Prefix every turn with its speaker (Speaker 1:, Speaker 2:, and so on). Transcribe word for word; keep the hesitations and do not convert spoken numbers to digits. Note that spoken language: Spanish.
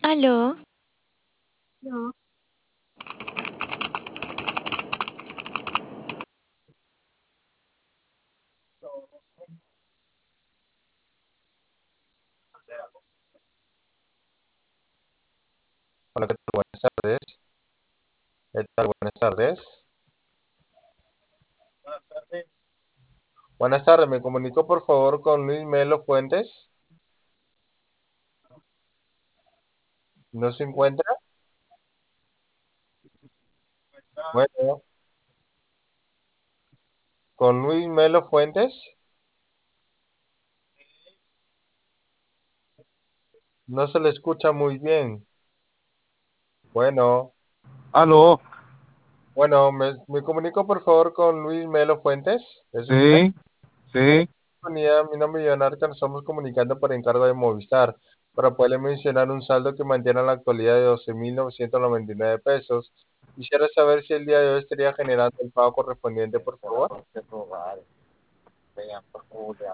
Speaker 1: Aló,
Speaker 2: No.
Speaker 3: Hola, ¿qué tal? Buenas tardes. ¿Qué tal? Buenas tardes. Buenas tardes, me comunicó por favor con Luis Melo Fuentes. ¿No se encuentra? Bueno, con Luis Melo Fuentes. No se le escucha muy bien. Bueno,
Speaker 2: Aló,
Speaker 3: bueno, me, me comunicó por favor con Luis Melo Fuentes. ¿Es usted?
Speaker 2: sí,
Speaker 3: Bueno,
Speaker 2: sí.
Speaker 3: oportunidad, mi nombre es Leonardo, nos estamos comunicando por encargo de Movistar para poderle mencionar un saldo que mantiene en la actualidad de doce mil novecientos noventa y nueve pesos. Quisiera saber si el día de hoy estaría generando el pago correspondiente, por favor.